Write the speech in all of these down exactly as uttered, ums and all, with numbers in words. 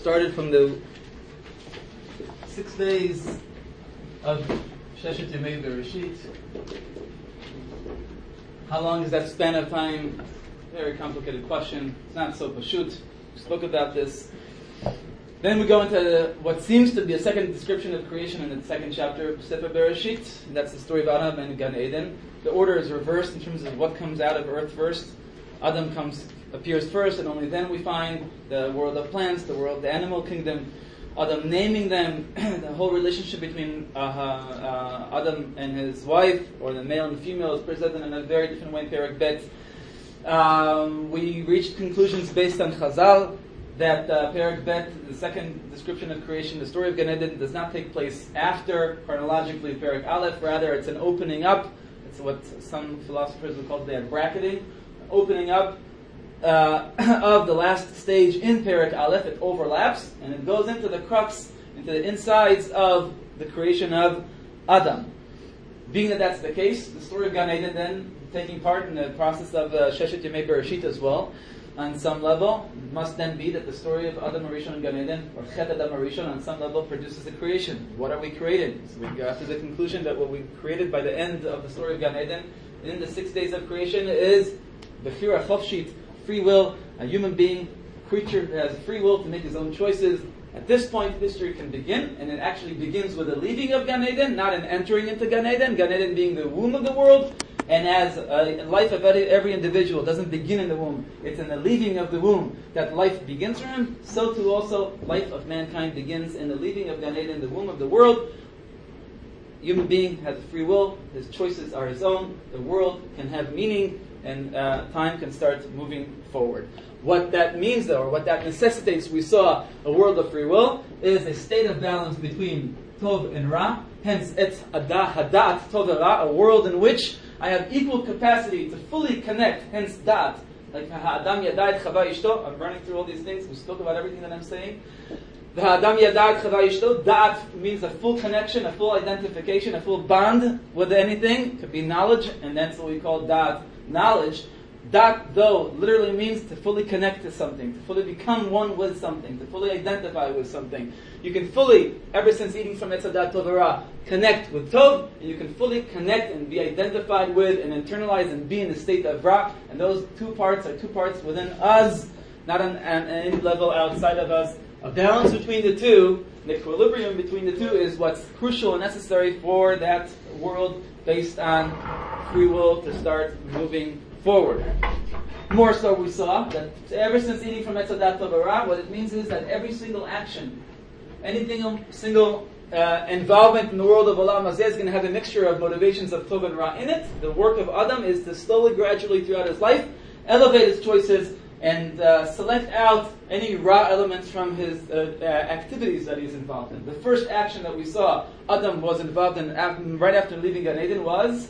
started from the six days of Sheshet Yemei Bereshit. How long is that span of time? Very complicated question. It's not so pashut. We spoke about this. Then we go into what seems to be a second description of creation in the second chapter of Sefer Bereshit. That's the story of Adam and Gan Eden. The order is reversed in terms of what comes out of earth first. Adam comes appears first, and only then we find the world of plants, the world, the animal kingdom. Adam naming them, the whole relationship between uh, uh, Adam and his wife, or the male and the female, is presented in a very different way in Perek Bet. Um, we reached conclusions based on Chazal that uh, Perek Bet, the second description of creation, the story of Gan Eden, does not take place after chronologically Perek Aleph. Rather, it's an opening up. It's what some philosophers would call today a bracketing, opening up uh, of the last stage in Perek Aleph. It overlaps and it goes into the crux, into the insides of the creation of Adam. Being that that's the case, the story of Gan Eden then taking part in the process of uh, Sheshet Yemei Bereshit as well, on some level, it must then be that the story of Adam Arishon and Gan Eden, or Chet Adam Arishon, on some level produces the creation. What are we created? So we got to the conclusion that what we created by the end of the story of Gan Eden, in the six days of creation, is Bechira Chofshit, free will, a human being, a creature that has free will to make his own choices. At this point, history can begin, and it actually begins with the leaving of Gan Eden, not an entering into Gan Eden, Gan Eden being the womb of the world. And as a life of every individual doesn't begin in the womb, it's in the leaving of the womb that life begins for him, so too also life of mankind begins in the leaving of Gan Eden, the womb of the world. Human being has free will, his choices are his own, the world can have meaning, and uh, time can start moving forward. What that means, though, or what that necessitates, we saw a world of free will, is a state of balance between Tov and Ra, hence it's Hadat, Hadat, Tov and Ra, a world in which I have equal capacity to fully connect, hence Dat. Like Ha'adam Yadai Chava Ishto, I'm running through all these things, we spoke about everything that I'm saying. The Ha'adam Yadai Chava Ishto, Dat means a full connection, a full identification, a full bond with anything. It could be knowledge, and that's what we call Dat, knowledge. Dat, though, literally means to fully connect to something, to fully become one with something, to fully identify with something. You can fully, ever since eating from Etzadat Tov Ra, connect with Tov, and you can fully connect and be identified with and internalize and be in the state of Ra. And those two parts are two parts within us, not on, on any level outside of us. A balance between the two, an equilibrium between the two, is what's crucial and necessary for that world based on free will to start moving forward. More so, we saw that ever since eating from Etzadat Tov Ra, what it means is that every single action, anything single uh, involvement in the world of Olam Hazeh is going to have a mixture of motivations of Tov and Ra in it. The work of Adam is to slowly, gradually throughout his life, elevate his choices and uh, select out any Ra elements from his uh, uh, activities that he's involved in. The first action that we saw Adam was involved in uh, right after leaving Gan Eden was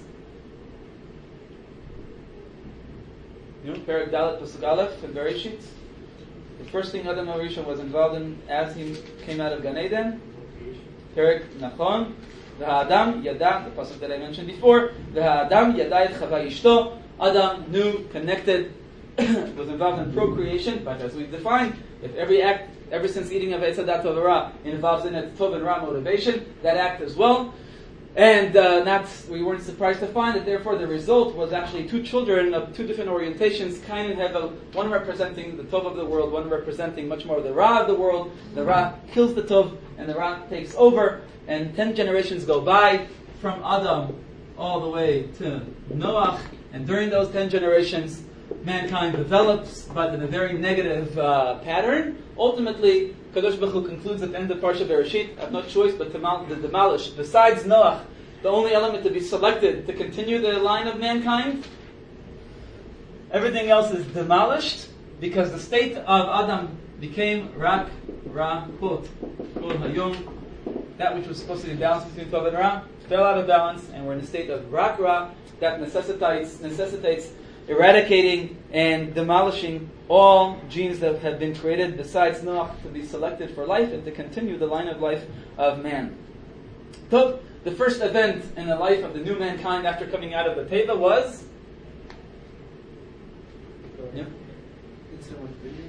You know, Perek Dalet Pasuk Aleph in Bereshit. The first thing Adam HaRishon was involved in as he came out of Gan Eden, Perek Nachon, the Ha'adam Yada, the pasuk that I mentioned before, the Ha'adam Yada et Chava Ishto. Adam knew, connected, was involved in procreation, but as we've defined, if every act, ever since eating of Etzadat Tov Ra, involves in it Tov and Ra motivation, that act as well. And uh, not, we weren't surprised to find that therefore the result was actually two children of two different orientations, Cain and Hevel, one representing the Tov of the world, one representing much more the Ra of the world. The Ra kills the Tov and the Ra takes over, and ten generations go by from Adam all the way to Noach, and during those ten generations mankind develops, but in a very negative uh, pattern. Ultimately, Kadosh Baruch Hu concludes at the end of Parsha Bereshit, I have no choice but to mal- to demolish, besides Noach, the only element to be selected to continue the line of mankind. Everything else is demolished, because the state of Adam became Rak, Ra, Chut, Kol Hayom. That which was supposed to be balanced between Tov and Ra fell out of balance, and we're in a state of Rak, Ra, that necessitates, necessitates eradicating and demolishing all genes that have been created besides Noach to be selected for life and to continue the line of life of man. So, the first event in the life of the new mankind after coming out of the Teva was? Yeah?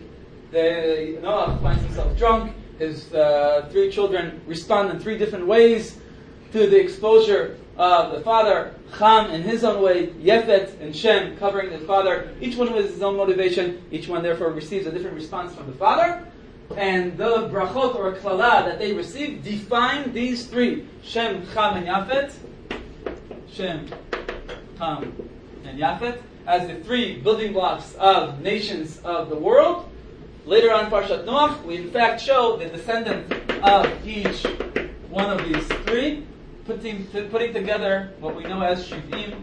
the, Noah finds himself drunk. His uh, three children respond in three different ways to the exposure of the father. Ham in his own way, Yefet and Shem covering the father. Each one with his own motivation. Each one therefore receives a different response from the father. And the brachot or klala that they receive define these three: Shem, Ham, and Yafet. Shem, Ham, and Yafet as the three building blocks of nations of the world. Later on, Parshat Noach, we in fact show the descendant of each one of these three, putting putting together what we know as Shiv'im.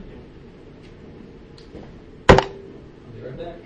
I'll be right back.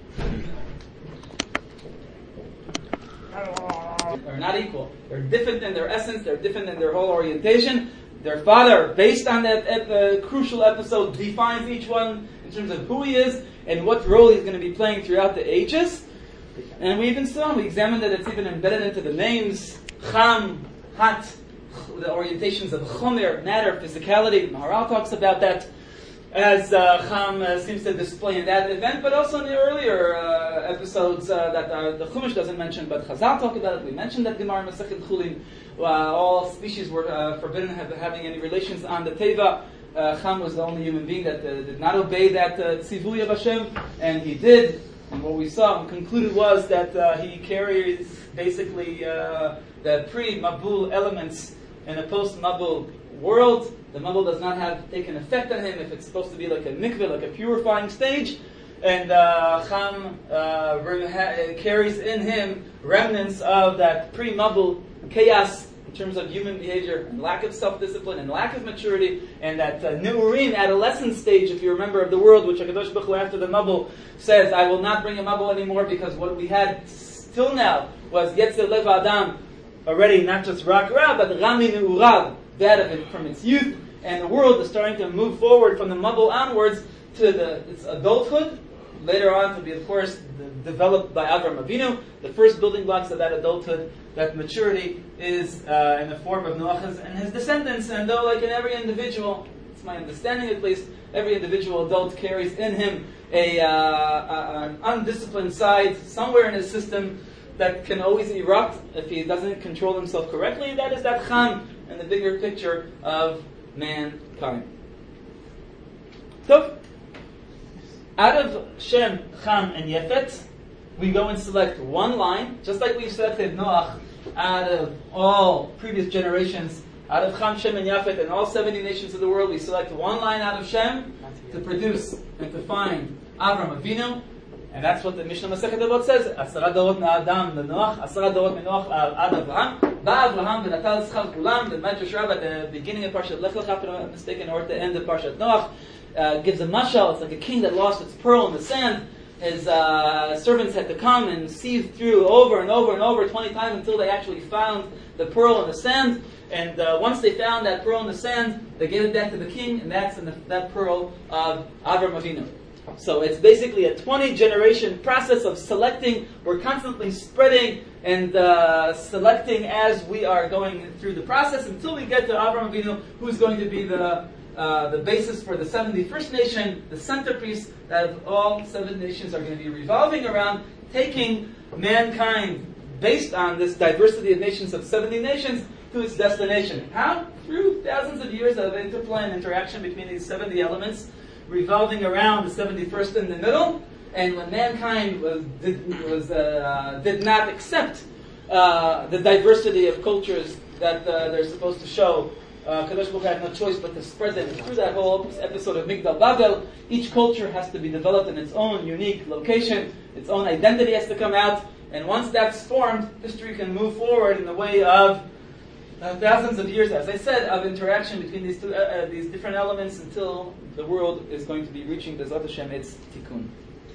Are not equal. They're different in their essence. They're different in their whole orientation. Their father, based on that ep- uh, crucial episode, defines each one in terms of who he is and what role he's going to be playing throughout the ages. And we even saw, we examined that it's even embedded into the names. Cham, Hat, the orientations of chomer, matter, physicality. Maharal talks about that as uh, Cham uh, seems to display in that event, but also in the earlier uh, episodes uh, that uh, the Chumash doesn't mention, but Chazal talk about it. We mentioned that Gemara Masechet Chulin, uh, all species were uh, forbidden have, having any relations on the Teva. Uh, Cham was the only human being that uh, did not obey that uh, tzivui of Hashem, and he did. And what we saw and concluded was that uh, he carries basically uh, the pre-Mabul elements in a post-Mabul world. The Mabul does not have taken effect on him if it's supposed to be like a mikveh, like a purifying stage. And uh, Cham uh, ha- carries in him remnants of that pre-Mabul chaos in terms of human behavior and lack of self-discipline and lack of maturity, and that uh, Neurim, adolescent stage, if you remember, of the world, which HaKadosh Baruch Hu after the Mabul says, I will not bring a Mabul anymore because what we had till now was Yetzer Lev Adam, already not just Rak Ra, but Rami Ne'urav, that of it from its youth, and the world is starting to move forward from the Mabul onwards to the its adulthood, later on to be, of course, the, developed by Avraham Avinu. The first building blocks of that adulthood, that maturity, is uh, in the form of Noach and his descendants. And though, like in every individual, it's my understanding at least, every individual adult carries in him a, uh, a an undisciplined side somewhere in his system that can always erupt if he doesn't control himself correctly. That is that Cham in the bigger picture of mankind. So, out of Shem, Cham, and Yefet, we go and select one line, just like we selected Noach out of all previous generations. Out of Cham, Shem, and Yafet, and all seventy nations of the world, we select one line out of Shem to produce and to find Avraham Avinu. And that's what the Mishnah Masechet Avot says. Asara dorot me'adam leNoach, asara dorot meNoach ad Avraham. Ba'Avraham v'natal schar kulam. The Medrash Rabbah at the beginning of Parshat Lech Lecha, if I'm not mistaken, or at the end of Parshat Noach, uh, gives a mashal. It's like a king that lost its pearl in the sand. His uh, servants had to come and sieve through over and over and over twenty times until they actually found the pearl in the sand. And uh, once they found that pearl in the sand, they gave it back to the king, and that's in the, that pearl of Avraham Avinu. So it's basically a twenty generation process of selecting. We're constantly spreading and uh, selecting as we are going through the process until we get to Avraham Avinu, who's going to be the uh, the basis for the seventy-first nation, the centerpiece that all seven nations are going to be revolving around, taking mankind based on this diversity of nations of seventy nations to its destination. How? Through thousands of years of interplay and interaction between these seventy elements, revolving around the seventy-first in the middle. And when mankind was did, was, uh, did not accept uh, the diversity of cultures that uh, they're supposed to show, uh, Kadosh Baruch Hu had no choice but to spread them. Through that whole episode of Migdal Babel, each culture has to be developed in its own unique location. Its own identity has to come out. And once that's formed, history can move forward in the way of Uh, thousands of years, as I said, of interaction between these two, uh, uh, these different elements until the world is going to be reaching Bezrat Hashem its tikkun.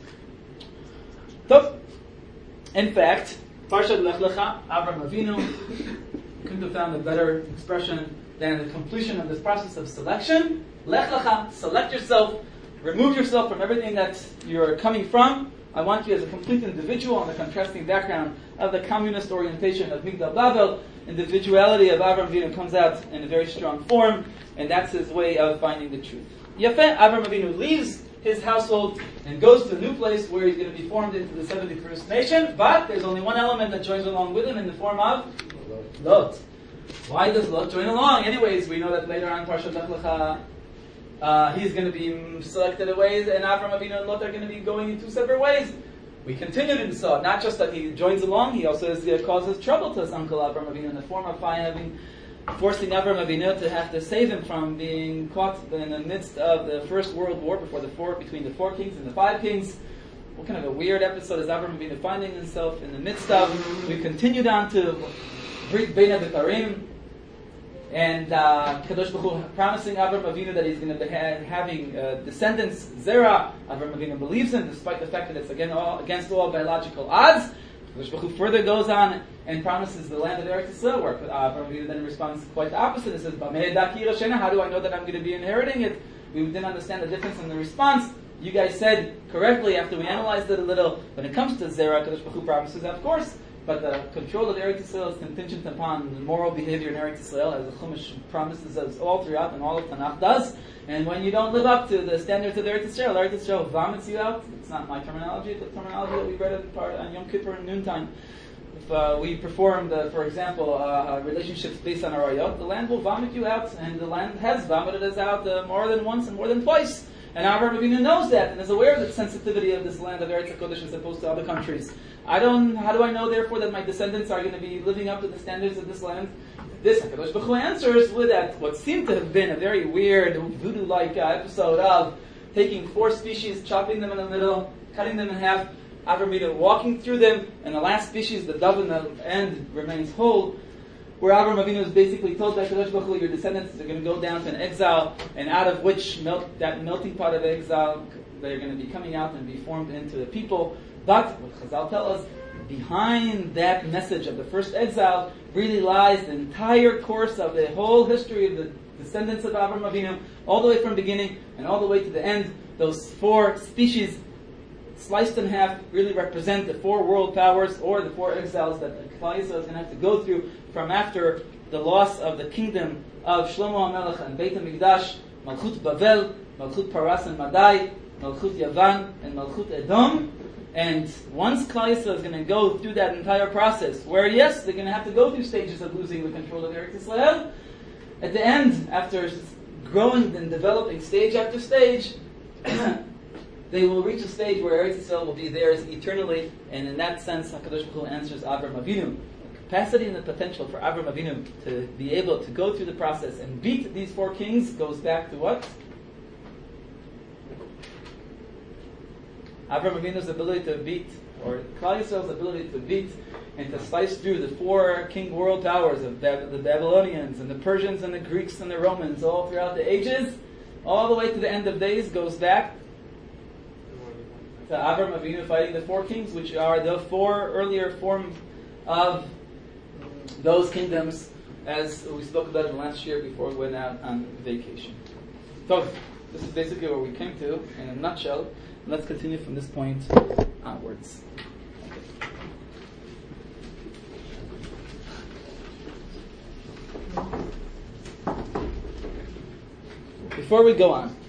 So, in fact, Parshat Lech Lecha, Avraham Avinu, couldn't have found a better expression than the completion of this process of selection. Lech Lecha, select yourself, remove yourself from everything that you're coming from. I want you as a complete individual on the contrasting background of the communist orientation of Migdal Babel. Individuality of Avraham Avinu comes out in a very strong form, and that's his way of finding the truth. Yafeh, Avraham Avinu leaves his household and goes to a new place where he's going to be formed into the seventy-first nation. But there's only one element that joins along with him in the form of Lot. Why does Lot join along? Anyways, we know that later on, Parshat Lech Lecha, uh, he's going to be selected away, and Avram Avinu and Lot are going to be going in two separate ways. We continued and saw not just that he joins along, he also is, uh, causes trouble to his uncle Avram Avinu in the form of having, forcing Avram Avinu to have to save him from being caught in the midst of the First World War before the four, between the four kings and the five kings. What kind of a weird episode is Avram Avinu finding himself in the midst of? We continued on to Brit Bein HaBetarim, and uh, Kadosh Baruch Hu promising Avram Avinu that he's going to be ha- having uh, descendants, Zerah. Avram Avinu believes him, despite the fact that it's again all, against all biological odds. Kadosh Baruch Hu further goes on and promises the land of Eretz Yisrael, where Avram Avinu then responds quite the opposite. He says, "Bamei daki Roshena, how do I know that I'm going to be inheriting it?" We didn't understand the difference in the response. You guys said correctly after we analyzed it a little, when it comes to Zerah, Kadosh Baruch Hu promises, of course, but the control of Eretz Yisrael is contingent upon the moral behavior in Eretz Yisrael, as the Chumash promises us all throughout, and all of Tanakh does. And when you don't live up to the standards of Eretz Yisrael, Eretz Yisrael vomits you out. It's not my terminology, it's the terminology that we read at part on Yom Kippur and noontime. If uh, we performed, uh, for example, uh, relationships based on arayot, the land will vomit you out, and the land has vomited us out uh, more than once and more than twice. And Avram Avinu knows that and is aware of the sensitivity of this land of Eretz HaKodesh as opposed to other countries. I don't. How do I know, therefore, that my descendants are going to be living up to the standards of this land? This HaKadosh Baruch Hu answers with that what seemed to have been a very weird voodoo-like uh, episode of taking four species, chopping them in the middle, cutting them in half, Avram Avinu walking through them, and the last species, the dove in the end, remains whole. Where Avram Avinu is basically told by Kadosh Baruch Hu, your descendants are going to go down to an exile, and out of which melt, that melting pot of exile, they're going to be coming out and be formed into the people. But what Chazal tell us, behind that message of the first exile really lies the entire course of the whole history of the descendants of Avram Avinu, all the way from beginning and all the way to the end. Those four species sliced in half really represent the four world powers or the four exiles that the Klal Yisrael is going to have to go through from after the loss of the kingdom of Shlomo HaMelech and Beit HaMikdash, Malchut Bavel, Malchut Paras and Madai, Malchut Yavan, and Malchut Edom. And once Klal Yisrael is going to go through that entire process, where yes, they're going to have to go through stages of losing the control of Eretz Yisrael, at the end, after growing and developing stage after stage, they will reach a stage where Eretz Yisrael will be theirs eternally, and in that sense, HaKadosh Baruch Hu answers Avram Avinu. The capacity and the potential for Avram Avinu to be able to go through the process and beat these four kings goes back to what? Avram Avinu's ability to beat, or Klal Yisrael's ability to beat and to slice through the four king world powers of the Babylonians and the Persians and the Greeks and the Romans all throughout the ages, all the way to the end of days, goes back to Avram Avinu fighting the four kings, which are the four earlier forms of those kingdoms, as we spoke about it last year before we went out on vacation. So, this is basically where we came to, in a nutshell. Let's continue from this point onwards. Before we go on,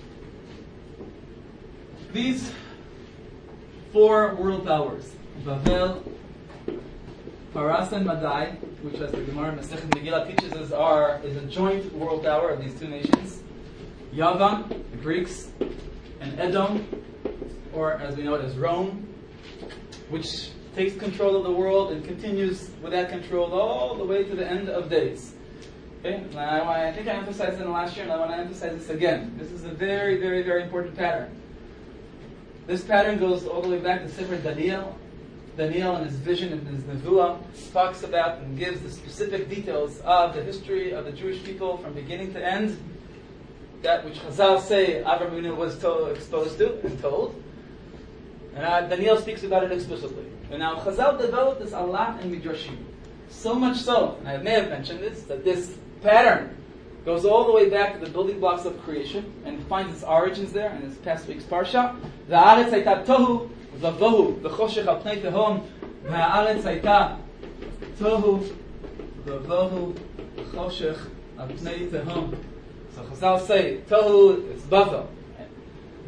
these four world powers, Bavel, Paras, and Madai, which as the Gemara Masechet Megillah teaches us are is a joint world power of these two nations, Yavan, the Greeks, and Edom, or as we know it as Rome, which takes control of the world and continues with that control all the way to the end of days. Okay? Now, I think I emphasized it last year, and I want to emphasize this again. This is a very, very, very important pattern. This pattern goes all the way back to Sefer Daniel. Daniel, in his vision and his nevuah, talks about and gives the specific details of the history of the Jewish people from beginning to end. That which Chazal say Avram Avinu was to, exposed to and told. And uh, Daniel speaks about it explicitly. And now Chazal developed this a lot in Midrashim. So much so, and I may have mentioned this, that this pattern goes all the way back to the building blocks of creation and finds its origins there in this past week's parsha. V'haaretz hayta tohu v'vohu v'choshech al pnei tehom v'haaretz hayta tohu v'vohu v'choshech al pnei tehom. So Chazal say tohu is bavel.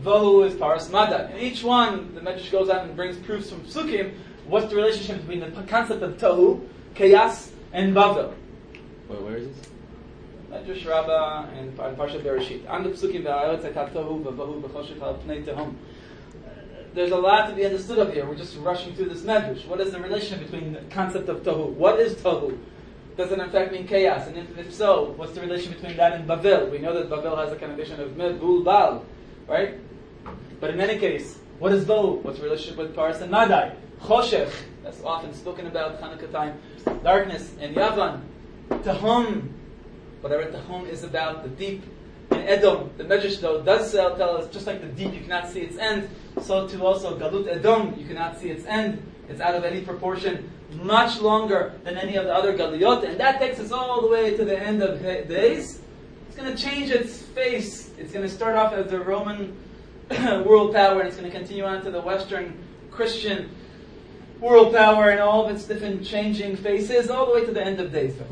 Vahu is Paras Madai. In each one, the Medrash goes out and brings proofs from Psukim. What's the relationship between the concept of Tohu, Chaos, and Bavel? Wait, where is this? Medrash Rabbah and Parshat Bereshit. On the Psukim, V'Haaretz Hayta Tohu V'Vahu B'Choshech Al Pnei Tehom. There's a lot to be understood up here. We're just rushing through this Medrash. What is the relationship between the concept of Tohu? What is Tohu? Does it in fact mean chaos? And if, if so, what's the relation between that and Bavel? We know that Bavel has a connotation of Mebul Bal, right? But in any case, what is Vahu? What's the relationship with Paras and Madai? Choshech, that's often spoken about Hanukkah time. Darkness and Yavan. Tehom, whatever Tehom is about, the deep. In Edom, the Medrash though does tell us, just like the deep, you cannot see its end, so too also Galut Edom, you cannot see its end. It's out of any proportion, much longer than any of the other Galuyot, and that takes us all the way to the end of days. It's going to change its face. It's going to start off as the Roman world power, and it's going to continue on to the Western Christian world power and all of its different changing faces, all the way to the end of days.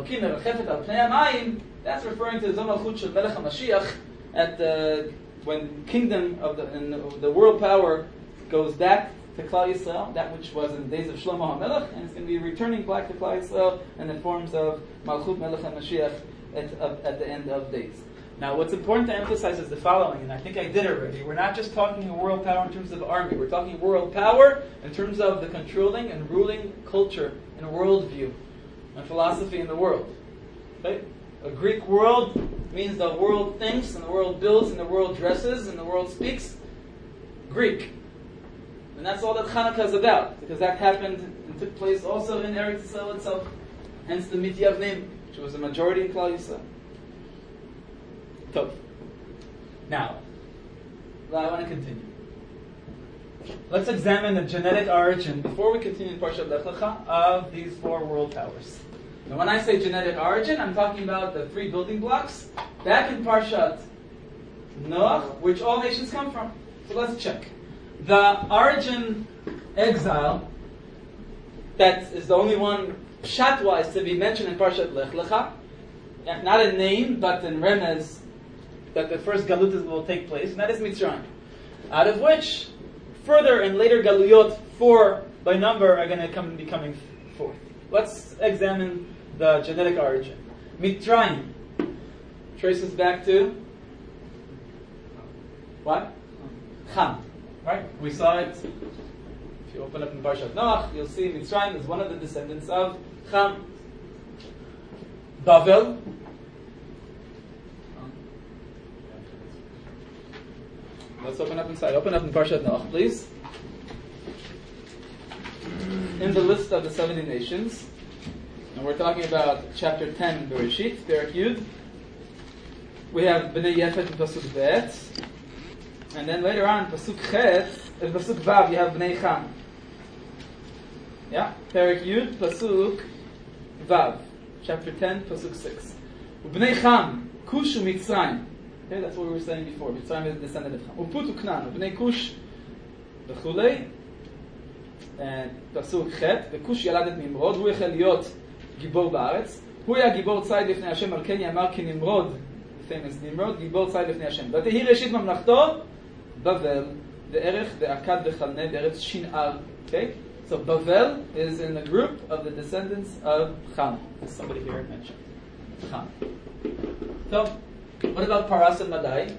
That's referring to the Zamalchut Shel Melech HaMashiach, at the when kingdom of the and the world power goes back to Klal Yisrael, that which was in the days of Shlomo HaMelech, and it's going to be returning back to Klal Yisrael in the forms of Malchut Melech HaMashiach at, of, at the end of days. Now, what's important to emphasize is the following, and I think I did already. We're not just talking world power in terms of army. We're talking world power in terms of the controlling and ruling culture and worldview and philosophy in the world. Okay? A Greek world means the world thinks, and the world builds, and the world dresses, and the world speaks Greek. And that's all that Hanukkah is about, because that happened and took place also in Eretz Yisrael itself. Hence the Midyavnim, which was a majority in Klal Yisrael. So, now, I want to continue. Let's examine the genetic origin, before we continue in Parshat Lech Lecha, of these four world powers. Now, when I say genetic origin, I'm talking about the three building blocks back in Parshat Noach, which all nations come from. So let's check. The origin exile, that is the only one pshat-wise to be mentioned in Parshat Lech Lecha, not in name, but in remez, that the first galut will take place, and that is Mitzrayim. Out of which, further and later galuyot, four by number, are going to come be coming forth. Let's examine the genetic origin. Mitzrayim traces back to what? Ham. Right? We saw it. If you open up in Parshat Noach, you'll see Mitzrayim is one of the descendants of Ham. Bavel. Let's open up inside. Open up in Parshat Noach, please. In the list of the seventy nations, and we're talking about chapter ten, Bereshit, Perek Yud. We have Bnei Yefet in Pasuk Bet, and then later on, Pasuk Chet, in Pasuk Vav, you have Bnei Cham. Yeah, Perek Yud, Pasuk Vav, chapter ten, Pasuk six. Bnei Cham, Kush u'Mitzrayim. Okay, that's what we were saying before. Mitzrayim is descendant of Cham. Uput u'Knan, Bnei Kush, v'chulei. And פסוק ח' וכוש ילד את נמרוד, הוא החל להיות גיבור בארץ, הוא היה גיבור ציד לפני השם, על כן יאמר כי נמרוד, famous נמרוד, גיבור ציד לפני השם. ותהי ראשית ממלכתו, בבל, וערך ועקד וחלנה, בארץ שנער. Okay? So Bavel is in the group of the descendants of Cham, as somebody here mentioned. Cham. So, what about Paras and Madai?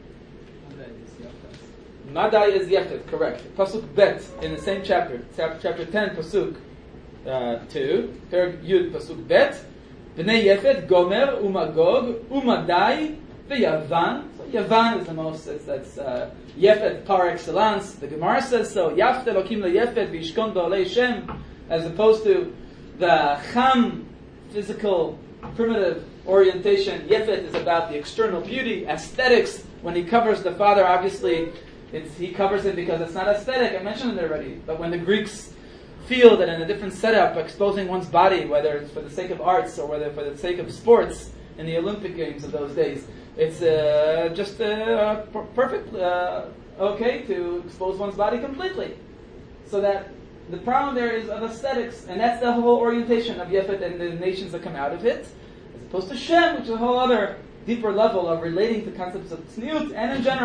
Madai is Yefet, correct. Pasuk Bet in the same chapter, chapter ten, Pasuk uh, two, Perek Yud, Pasuk Bet. Bnei Yefet, Gomer, Umagog, Umadai, VeYavan. So Yavan is the most, it's, that's uh, Yefet par excellence. The Gemara says so. Yaft Elokim leYefet v'Yishkon ba'olei Shem, as opposed to the Cham, physical, primitive orientation. Yefet is about the external beauty, aesthetics. When he covers the father, obviously, It's, he covers it because it's not aesthetic. I mentioned it already. But when the Greeks feel that in a different setup, exposing one's body, whether it's for the sake of arts or whether for the sake of sports in the Olympic Games of those days, it's uh, just uh, per- perfect, uh, okay, to expose one's body completely. So that the problem there is of aesthetics, and that's the whole orientation of Yefet and the nations that come out of it, as opposed to Shem, which is a whole other deeper level of relating to concepts of tzniut, and in general,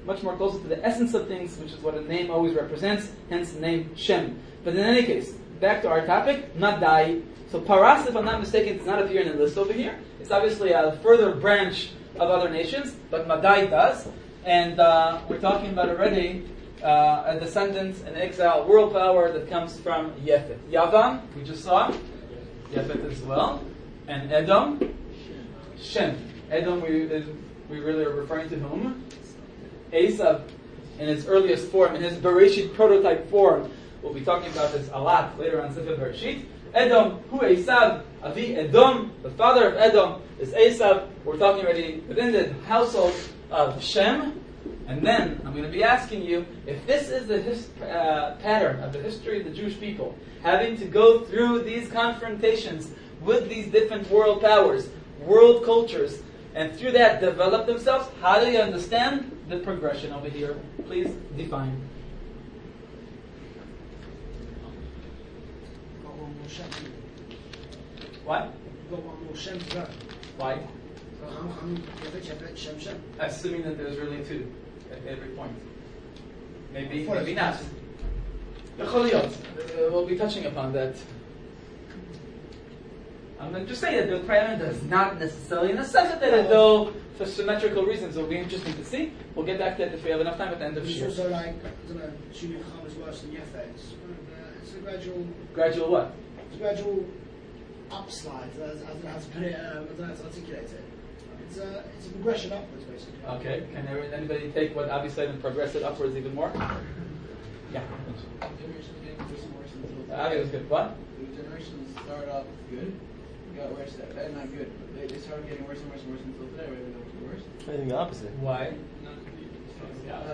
much more closer to the essence of things, which is what a name always represents, hence the name Shem. But in any case, back to our topic, Madai. So Paras, if I'm not mistaken, does not appear in the list over here. It's obviously a further branch of other nations, but Madai does. And uh, we're talking about already uh, a descendant, an exile, world power that comes from Yefet. Yavan, we just saw, Yefet as well. And Edom, Shem. Edom, we, we really are referring to whom? Esav, in its earliest form, in his Bereshit prototype form. We'll be talking about this a lot later on Sefer Bereshit. Edom, who Esav, Avi Edom, the father of Edom is Esav. We're talking already within the household of Shem. And then I'm going to be asking you if this is the his, uh, pattern of the history of the Jewish people, having to go through these confrontations with these different world powers, world cultures, and through that develop themselves. How do you understand the progression over here? Please define. What? Why? Assuming that there's really two at every point. Maybe, maybe not. Uh, we'll be touching upon that. I'm going to just say that the parameter does not necessarily necessitate it, though for symmetrical reasons. It will be interesting to see. We'll get back to that if we have enough time at the end of the year. It's also like, I don't know, assuming Cham is worse than Yefet. It's, uh, it's a gradual... Gradual what? It's a gradual upslide. I don't know how to put it, um, I don't know how to articulate it. It's a, it's a progression upwards, basically. Okay. Can there, anybody take what Avi said and progress it upwards even more? Yeah. Generations getting worse and worse until... Avi was good. What? The generations started off good. Got worse, uh, not good. They, they started getting worse and worse and worse until today, where they go worse. I think the opposite. Why? Uh,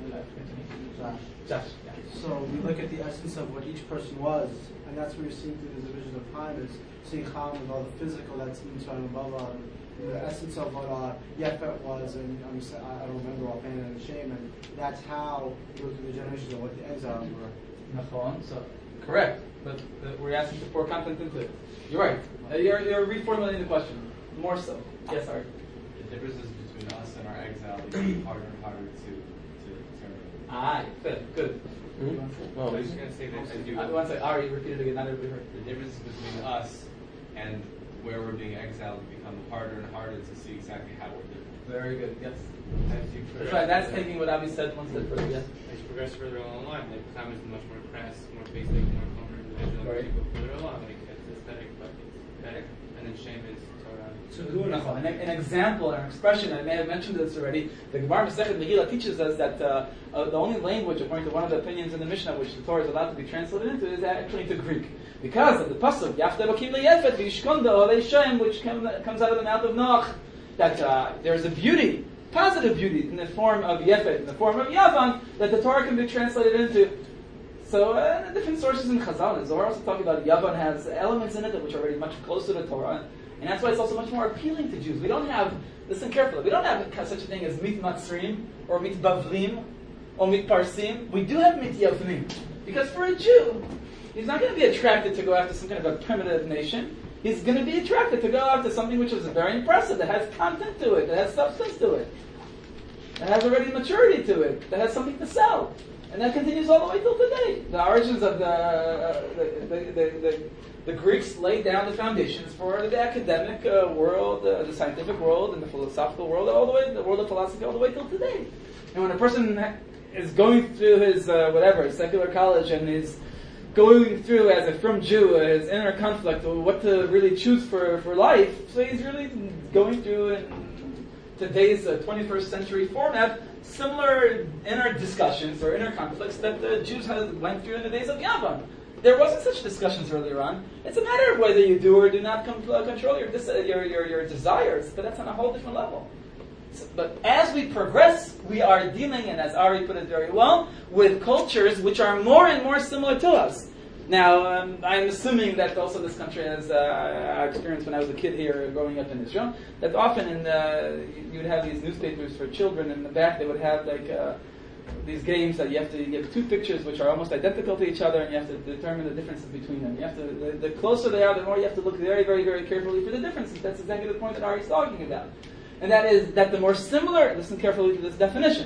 yeah. Josh. Yeah. So we look at the essence of what each person was, and that's what you're seeing through the division of time, is seeing Cham with all the physical that's Mitzvah and Bava, and the essence of what uh, Yefet was, and I'm, I don't remember offhand, and Shem, and that's how you go through the generations of what the exiles were. Nachon. So correct, but uh, we're asking to pour content into it. You're right. Uh, you're, you're reformulating the question. More so. Yes, Art. The differences between us and our exile become harder and harder to, to determine. Aye, good, good. Mm-hmm. Well, I was just going to say that I do. I want to say, Ari, repeat it again, not everybody heard. The differences between us and where we're being exiled become harder and harder to see exactly how we're different. Very good, yes. As you That's right, that's taking what Avi said one step further, yes. As you progress further along the line, like time is much more crass, more basic, more common individual. Right. As you go further along, like it's aesthetic, but it's better. And then shame is Torah. So who An, an example, an expression, I may have mentioned this already, the Gemara Masechet Megillah teaches us that uh, uh, the only language, according to one of the opinions in the Mishnah, which the Torah is allowed to be translated into, is actually into Greek. Because of the pasuk, Yafta Elokim leYefet v'yishkonda olei Shem, which come, comes out of the mouth of Noach, that uh, there's a beauty, positive beauty, in the form of Yefet, in the form of Yavan, that the Torah can be translated into. So, uh, different sources in Chazal, the Zohar also talking about Yavan has elements in it which are already much closer to Torah. And that's why it's also much more appealing to Jews. We don't have, listen carefully, we don't have such a thing as mit matzrim, or mit bavlim, or mit parsim. We do have mit yavnim. Because for a Jew, he's not going to be attracted to go after some kind of a primitive nation. He's going to be attracted to go after something which is very impressive, that has content to it, that has substance to it, that has already maturity to it, that has something to sell. And that continues all the way till today. The origins of the, uh, the, the, the, the The Greeks laid down the foundations for the academic uh, world, uh, the scientific world, and the philosophical world, all the way, the world of philosophy, all the way till today. And when a person is going through his uh, whatever secular college and is going through as a firm Jew uh, his inner conflict of what to really choose for, for life, so he's really going through in today's uh, twenty-first century format similar inner discussions or inner conflicts that the Jews had went through in the days of Yavan. There wasn't such discussions earlier on. It's a matter of whether you do or do not com- uh, control your, dis- uh, your, your your desires, but that's on a whole different level. So, but as we progress, we are dealing, and as Ari put it very well, with cultures which are more and more similar to us. Now, um, I'm assuming that also this country has, uh, I experienced when I was a kid here growing up in Israel, that often in the, you would have these newspapers for children, in the back they would have like uh, these games that you have to give two pictures which are almost identical to each other, and you have to determine the differences between them. You have to, the, the closer they are, the more you have to look very, very, very carefully for the differences. That's exactly the point that Ari's talking about. And that is that the more similar, listen carefully to this definition,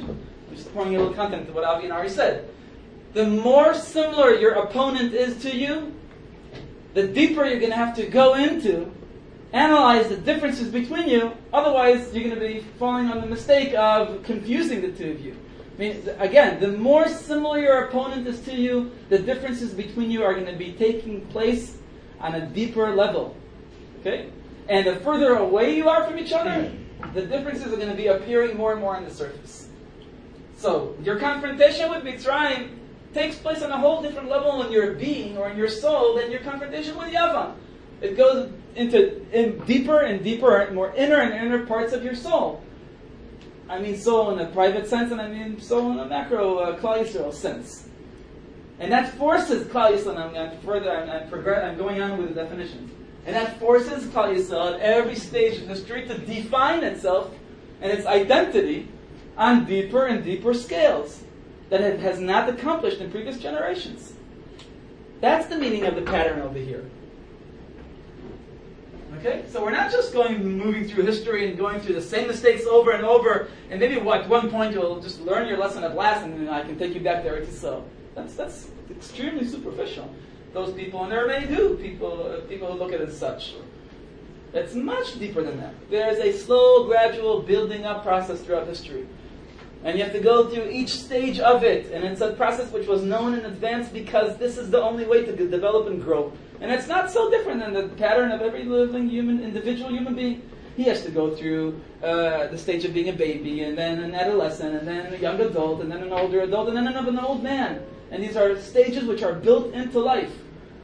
just pouring a little content to what Avi and Ari said. The more similar your opponent is to you, the deeper you're going to have to go into, analyze the differences between you. Otherwise, you're going to be falling on the mistake of confusing the two of you. I mean, again, the more similar your opponent is to you, the differences between you are going to be taking place on a deeper level. Okay? And the further away you are from each other, the differences are going to be appearing more and more on the surface. So, your confrontation with Mitzrayim takes place on a whole different level in your being or in your soul than your confrontation with Yavan. It goes into in deeper and deeper, more inner and inner parts of your soul. I mean soul in a private sense, and I mean soul in a macro uh, Klal Yisrael sense. And that forces Klal Yisrael, I'm, I'm further, I'm, I'm, progress, I'm going on with the definitions. And that forces Klal Yisrael at every stage of history to define itself and its identity on deeper and deeper scales that it has not accomplished in previous generations. That's the meaning of the pattern over here. Okay? So we're not just going, moving through history and going through the same mistakes over and over, and maybe at one point you'll just learn your lesson at last and then I can take you back to Eretz Yisrael. That's, that's extremely superficial. Those people, and there are many do, people, uh, people who look at it as such. It's much deeper than that. There's a slow, gradual building up process throughout history. And you have to go through each stage of it. And it's a process which was known in advance because this is the only way to develop and grow. And it's not so different than the pattern of every living human, individual human being. He has to go through uh, the stage of being a baby, and then an adolescent, and then a young adult, and then an older adult, and then an old man. And these are stages which are built into life.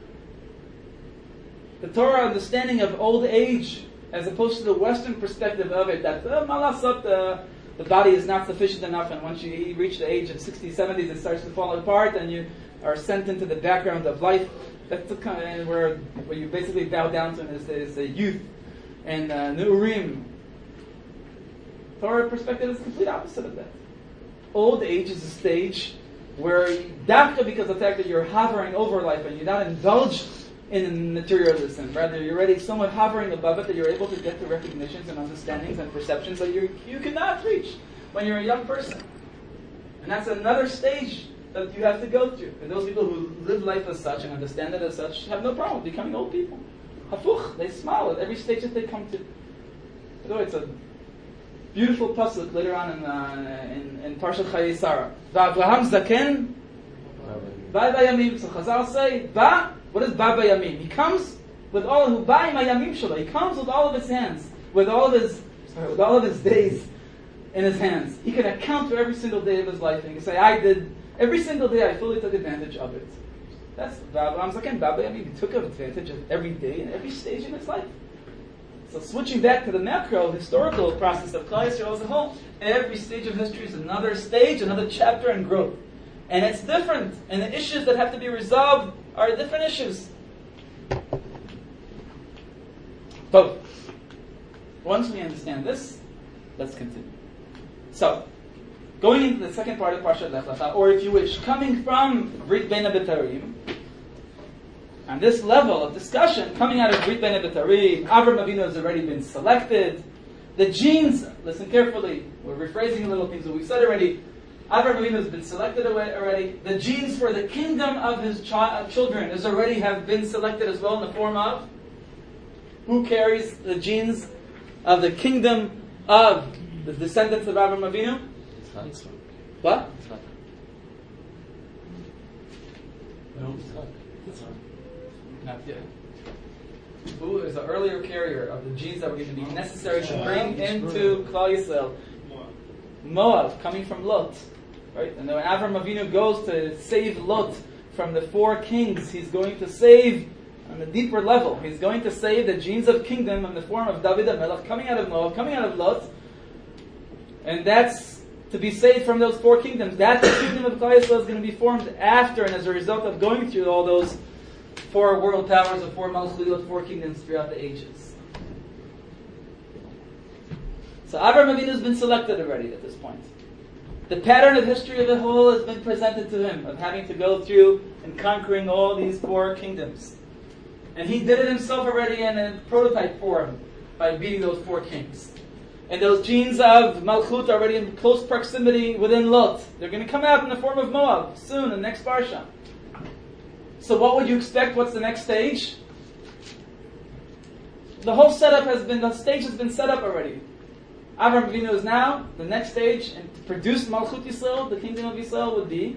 The Torah understanding of old age, as opposed to the Western perspective of it, that uh, malasot, uh, the body is not sufficient enough, and once you reach the age of sixties, seventies, it starts to fall apart, and you are sent into the background of life. That's the kind of where, where you basically bow down to is, is the youth and uh, Neurim. Torah perspective is the complete opposite of that. Old age is a stage where, dafka because of the fact that you're hovering over life and you're not indulged in materialism, rather you're already somewhat hovering above it, that you're able to get the recognitions and understandings and perceptions that you you cannot reach when you're a young person. And that's another stage that you have to go through. And those people who live life as such and understand it as such have no problem becoming old people. Hafuch, they smile at every stage that they come to. Although it's a beautiful pasuk later on in uh, in, in Parshat Chayei Sarah. Va'Avraham Zaken, Ba Bayamim. So Chazal say, Ba. What is Ba Bayamim? He comes with all who Ba Mayamim Shelo. He comes with all of his hands, with all of his, sorry, with all of his days in his hands. He can account for every single day of his life, and he can say, "I did every single day. I fully took advantage of it." That's Avraham Zaken. Ba Bayamim. He took advantage of every day and every stage in his life. So switching back to the macro historical process of Klal Yisrael as a whole, every stage of history is another stage, another chapter in growth. And it's different. And the issues that have to be resolved are different issues. But once we understand this, let's continue. So, going into the second part of Parshat Lech Lecha, or if you wish, coming from Brit Bein HaBetarim, on this level of discussion, coming out of Brit Bein HaBetarim, Avram Avinu has already been selected. The genes, listen carefully, we're rephrasing a little things that we said already. Avram Avinu has been selected already. The genes for the kingdom of his chi- children is already have been selected as well in the form of who carries the genes of the kingdom of the descendants of Avram Avinu? What? No. Not yet. Who is the earlier carrier of the genes that were going to be necessary to bring into Klal Yisrael? Moab, coming from Lot. Right? And when Avram Avinu goes to save Lot from the four kings, he's going to save on a deeper level. He's going to save the genes of kingdom in the form of David HaMelech, coming out of Moab, coming out of Lot. And that's to be saved from those four kingdoms. That the kingdom of Klal Yisrael is going to be formed after and as a result of going through all those four world powers of four Malchut, four kingdoms throughout the ages. So Avram Avinu has been selected already at this point. The pattern of history of the whole has been presented to him, of having to go through and conquering all these four kingdoms. And he did it himself already in a prototype form by beating those four kings. And those genes of Malchut are already in close proximity within Lot. They're going to come out in the form of Moab soon, in the next Parsha. So what would you expect? What's the next stage? The whole setup has been, the stage has been set up already. Avraham Avinu is now, the next stage, and to produce Malchut Yisrael, the kingdom of Yisrael, would be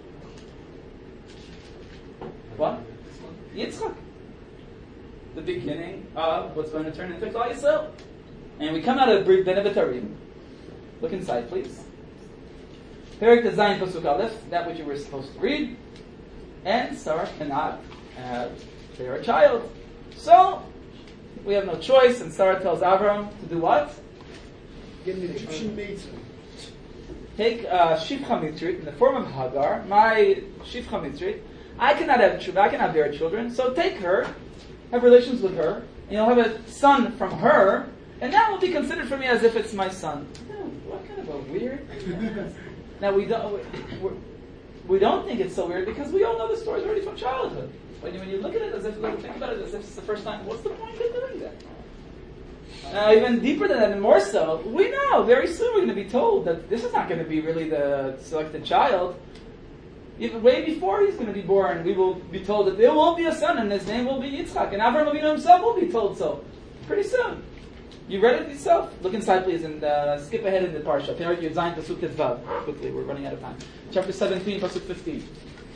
what? Yitzchak. The beginning of what's going to turn into Klal Yisrael. And we come out of Brit Ben Avitarim. Look inside, please. Perek Zayin Pasuk Aleph, that which you were supposed to read. And Sarah cannot have their child. So, we have no choice, and Sarah tells Avram to do what? Give me the Egyptian meat. Take uh, Shifcha Mitzrit in the form of Hagar, my Shifcha Mitzrit. I cannot have children, I cannot bear children, so take her, have relations with her, and you'll have a son from her, and that will be considered for me as if it's my son. Oh, what kind of a weird... Now, we don't, we, we don't think it's so weird because we all know the stories already from childhood. When you, when you look at it as if, like, think about it as if it's the first time, what's the point of doing that? Now, even deeper than that, and more so, we know very soon we're going to be told that this is not going to be really the selected child. Even way before he's going to be born, we will be told that there will be a son and his name will be Yitzchak. And Avraham Avinu himself will be told so. Pretty soon. You read it yourself? Look inside, please, and uh, skip ahead in the parsha. Perek Yud Zayin Pasuk Tezvav. Quickly, we're running out of time. Chapter seventeen, Pasuk fifteen.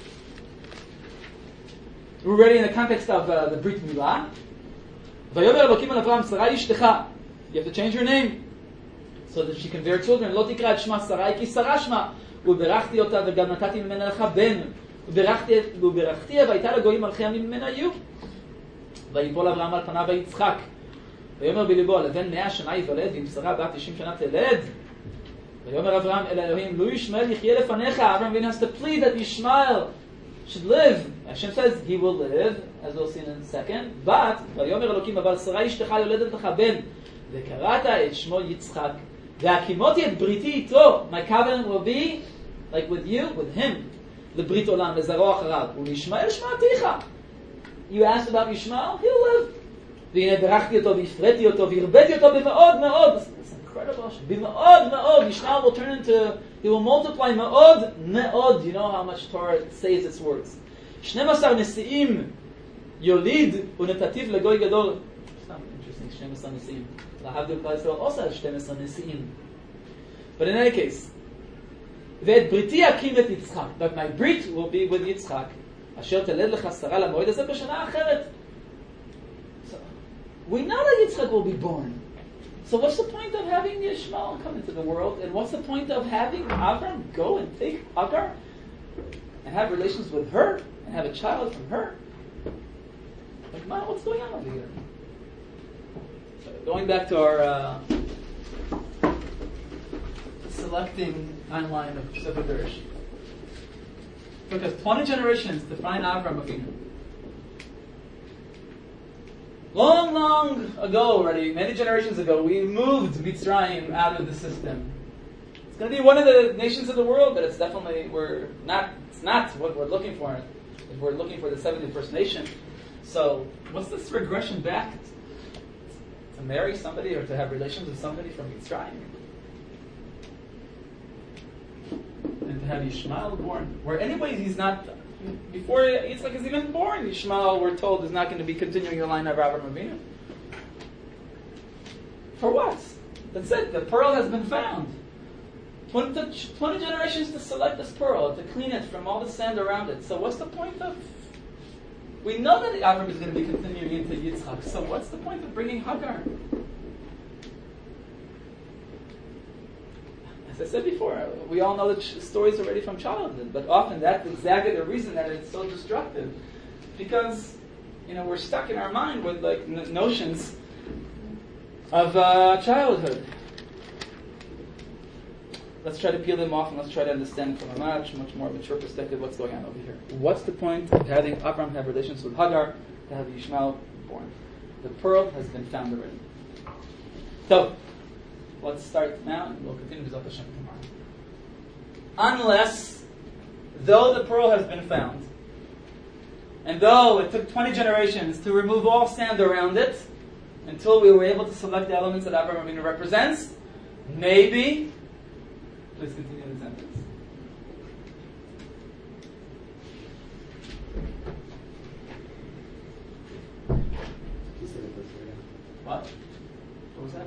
We're ready in the context of uh, the Brit Milah. Vayomer Elokim al Avram Sarai Ishtecha. You have to change your name so that she can bear children. Lo tikra et shma Sarai ki Sarah shma. וברכתי אותה וגם נתתי ממנה לך בן וברכתיה והייתה לגויים מלכי עמים ממנה יהיו ויפול אברהם על פניו ויצחק ויאמר בליבו לבן מאה שנה יוולד ועם שרה בת תשעים שנה תלד ויאמר אברהם אל אלוהים לו ישמעאל יחיה לפניך. Abraham has to plead that Yishmael should live. Hashem says he will live, as we'll see in a second, but ויאמר אלוקים אבל שרה אשתך יולדת לך בן וקראת את שמו יצחק והקימותי את בריתי איתו. My covenant will be like with you, with him. לברית עולם, לזרוע אחריו. ולישמעאל שמעתיך. You asked about Yishmael, he'll live. והנה ברכתי אותו והפרעתי אותו והרביתי אותו במאוד מאוד. It's incredible. במאוד מאוד. Yishmael will turn into, he will multiply מאוד מאוד. You know how much Torah says its words. שנים עשר נשיאים יוליד ונתתיו לגוי גדול. Some interesting שנים עשר נשיאים. להבדיל כלל ישראל also has שנים עשר נשיאים. But in any case, ואת בריתי אקים את יצחק. But my brit will be with יצחק. אשר תלד לך שרה למועד הזה בשנה אחרת. So, we know that Yitzchak will be born. So what's the point of having Yishmael come into the world? And what's the point of having Avram go and take Hagar and have relations with her and have a child from her? Like, man, what's going on over here? So going back to our uh, selecting timeline of Sefer Bereshit. Because twenty generations to find Avram Avinu. Long, long ago already, many generations ago, we moved Mitzrayim out of the system. It's going to be one of the nations of the world, but it's definitely, we're not, it's not what we're looking for. We're looking for the seventy-first nation. So, what's this regression back? To marry somebody or to have relations with somebody from Mitzrayim? And to have Yishmael born, where anyway he's not, before Yitzchak is even born, Yishmael, we're told, is not going to be continuing the line of Avraham Avinu. For what? That's it. The pearl has been found. twenty, twenty generations to select this pearl, to clean it from all the sand around it. So what's the point of... We know that Avraham is going to be continuing into Yitzchak, so what's the point of bringing Hagar? As I said before, we all know the ch- stories already from childhood, but often that's exactly the reason that it's so destructive. Because, you know, we're stuck in our mind with like n- notions of uh, childhood. Let's try to peel them off and let's try to understand from a much, much more mature perspective what's going on over here. What's the point of having Abraham have relations with Hagar to have Yishmael born? The pearl has been found already. So, let's start now, and we'll continue with Hashem tomorrow. Unless, though the pearl has been found, and though it took twenty generations to remove all sand around it, until we were able to select the elements that Avraham Avinu represents, maybe, please continue the sentence. What? What was that?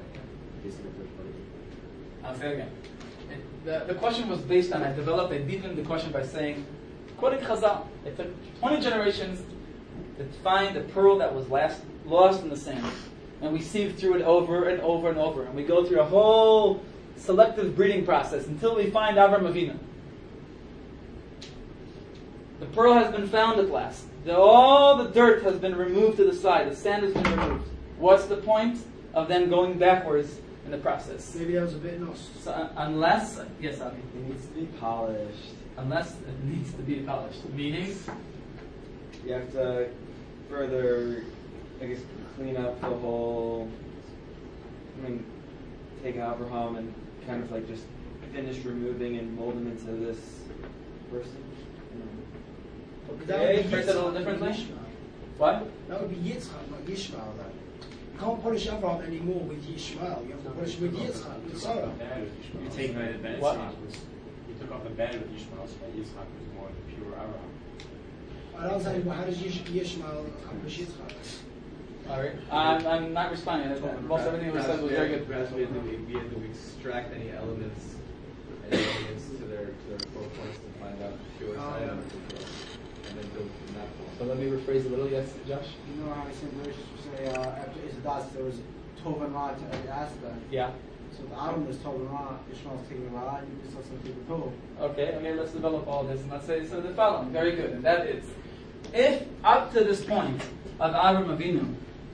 I'll say it again. It, the, the question was based on, I developed, I deepened the question by saying, quoting Chazal, it took twenty generations to find the pearl that was last, lost in the sand. And we sieve through it over and over and over. And we go through a whole selective breeding process until we find Avram Avinu. The pearl has been found at last. The, all the dirt has been removed to the side. The sand has been removed. What's the point of then going backwards in the process? Maybe that was a bit lost. So, uh, unless, yes, Avi. It needs to be polished. Unless it needs to be polished. Meaning? You have to further, I guess, clean up the whole, I mean, take Abraham and kind of like just finish removing and mold him into this person. But that Okay, would be phrase it a little Yitzchak, not differently. Yishmael. What? That would be Yitzchak, not Yishmael, though. You can't polish Abraham anymore with Yishmael. You have to polish with Yitzchak, with Sarah. You take away the bad. What? Yitzchak was, you took off the bad with Yishmael, so Yitzchak was more the pure Abraham. I don't say, well, how does Yish- Yishmael accomplish Yitzchak? Alright. I'm, I'm not responding. Most everything we said was very good. Perhaps we had to, we had to extract any elements, any elements to their to their core points to find out the pure side of it, and then build from that point. So let me rephrase a little. Yes, Josh? You know how I said, Rish, say, uh, after Isadas, there was Tov and Ra to every aspect. Yeah. So the Adam is Tov and Ra, Ishmael's taking Ra, and you can still some people Tov. Okay, okay, let's develop all this and let's say so the following. Very good. And that is, if up to this point of Avram Avinu,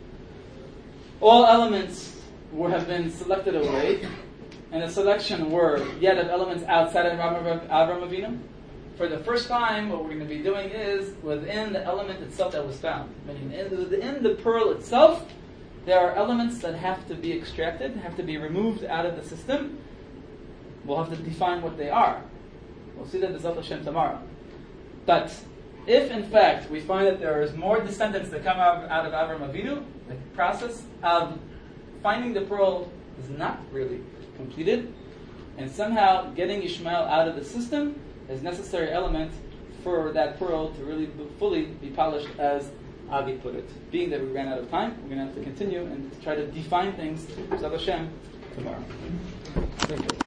all elements were, have been selected away, and the selection were yet of elements outside of Avram Avram Avinu, for the first time what we're going to be doing is within the element itself that was found. Meaning in- within the pearl itself, there are elements that have to be extracted, have to be removed out of the system. We'll have to define what they are. We'll see that B'ezrat Hashem tomorrow. But if in fact we find that there is more descendants that come out, out of Avram Avinu, the process of finding the pearl is not really completed, and somehow getting Ishmael out of the system is a necessary element for that pearl to really be fully be polished, as Avi put it. Being that we ran out of time, we're going to have to continue and try to define things, B'ezrat Hashem, tomorrow. Thank you.